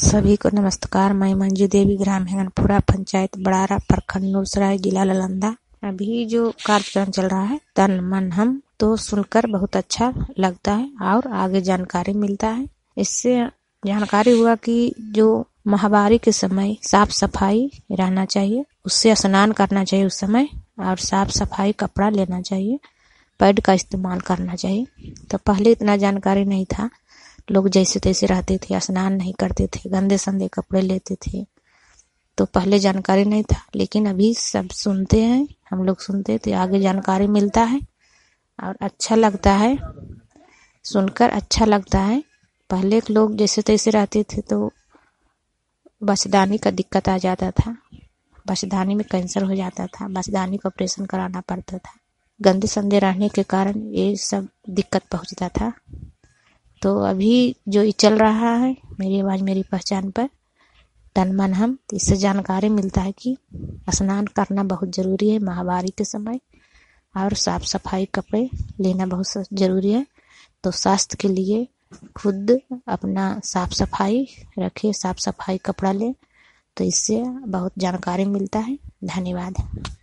सभी को नमस्कार। मैं मंजू देवी, ग्राम हेंगनपुरा, पंचायत बड़ारा, प्रखंड नूरसराय, जिला नालंदा। अभी जो कार्यक्रम चल रहा है तन मन हम, तो सुनकर बहुत अच्छा लगता है और आगे जानकारी मिलता है। इससे जानकारी हुआ कि जो महामारी के समय साफ सफाई रहना चाहिए, उससे स्नान करना चाहिए उस समय, और साफ सफाई कपड़ा लेना चाहिए, पैड का इस्तेमाल करना चाहिए। तो पहले इतना जानकारी नहीं था, लोग जैसे तैसे रहते थे, स्नान नहीं करते थे, गंदे संदे कपड़े लेते थे। तो पहले जानकारी नहीं था, लेकिन अभी सब सुनते हैं, हम लोग सुनते थे, आगे जानकारी मिलता है और अच्छा लगता है, सुनकर अच्छा लगता है। पहले के लोग जैसे तैसे रहते थे तो बचदानी का दिक्कत आ जाता था, बचदानी में कैंसर हो जाता था, बचदानी का ऑपरेशन कराना पड़ता था। गंदे संदे रहने के कारण ये सब दिक्कत पहुंचता था। तो अभी जो चल रहा है मेरी आवाज मेरी पहचान पर तन मन हम, इससे जानकारी मिलता है कि स्नान करना बहुत जरूरी है महामारी के समय, और साफ सफाई कपड़े लेना बहुत जरूरी है। तो स्वास्थ्य के लिए खुद अपना साफ सफाई रखे, साफ सफाई कपड़ा ले, तो इससे बहुत जानकारी मिलता है। धन्यवाद।